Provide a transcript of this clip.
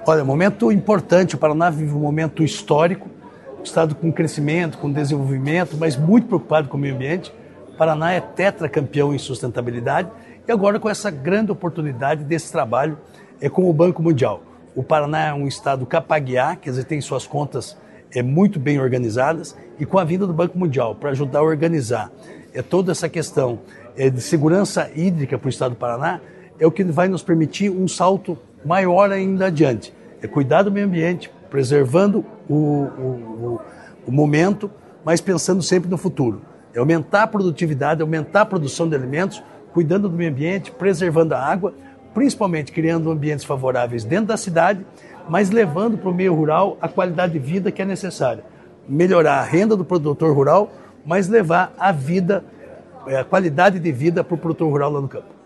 Olha, momento importante, o Paraná vive um momento histórico, o estado com crescimento, com desenvolvimento, mas muito preocupado com o meio ambiente. O Paraná é tetracampeão em sustentabilidade e agora com essa grande oportunidade desse trabalho com o Banco Mundial. O Paraná é um estado capaguiá, quer dizer, tem suas contas muito bem organizadas, e com a vinda do Banco Mundial para ajudar a organizar toda essa questão de segurança hídrica para o estado do Paraná, é o que vai nos permitir um salto maior ainda adiante. É cuidar do meio ambiente, preservando o momento, mas pensando sempre no futuro. É aumentar a produtividade, aumentar a produção de alimentos, cuidando do meio ambiente, preservando a água, principalmente criando ambientes favoráveis dentro da cidade, mas levando para o meio rural a qualidade de vida que é necessária. Melhorar a renda do produtor rural, mas levar a vida, a qualidade de vida para o produtor rural lá no campo.